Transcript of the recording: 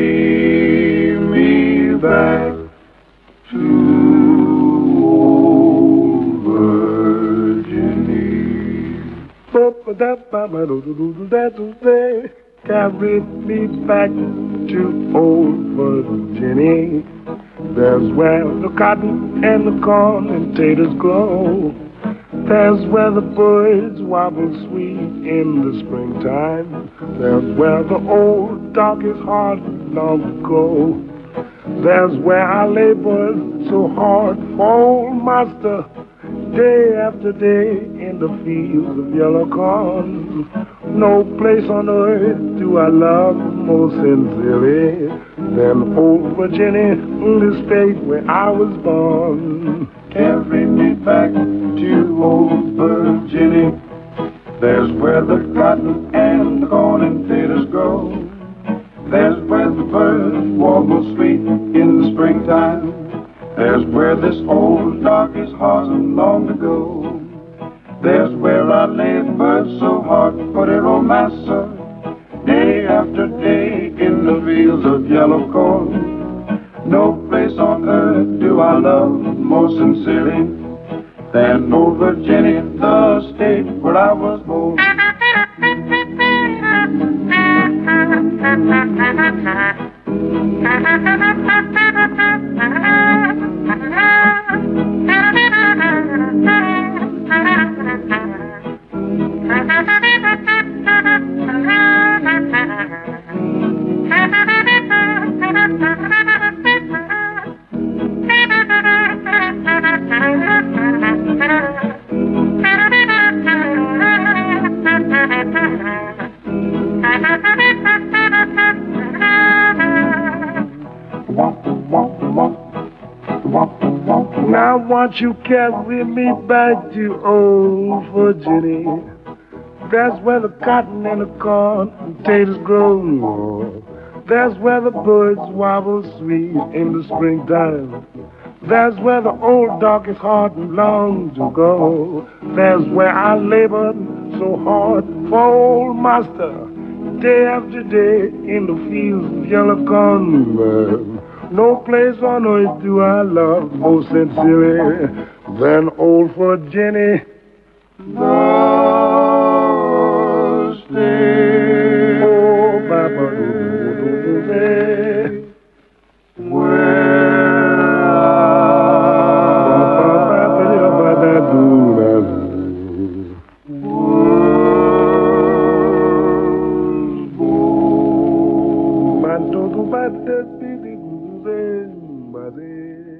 Take me back to old Virginia. Carry me back to old Virginia. There's where the cotton and the corn and taters grow. There's where the birds wobble sweet in the springtime. There's where the old dog is hard long ago. There's where I labored so hard for old master, day after day in the fields of yellow corn. No place on earth do I love more sincerely than old Virginia, the state where I was born. Carry me back to old Virginia. There's where the cotton and the corn and taters grow. There's where the birds warble sweet in the springtime. There's where this old dog is horsing long ago. There's where I labored so hard for their old master, day after day in the fields of yellow corn. No place on earth do I love more sincerely than old Virginia, the state where I was born. Now won't you carry me back to old Virginia? That's where the cotton and the corn and taters grow. That's where the birds wobble sweet in the springtime. That's where the old dog is hard and long to go. That's where I labored so hard for old master, day after day in the fields of yellow corn. No place on earth do I love more sincerely than old Virginia, the state. Oh, Baba, where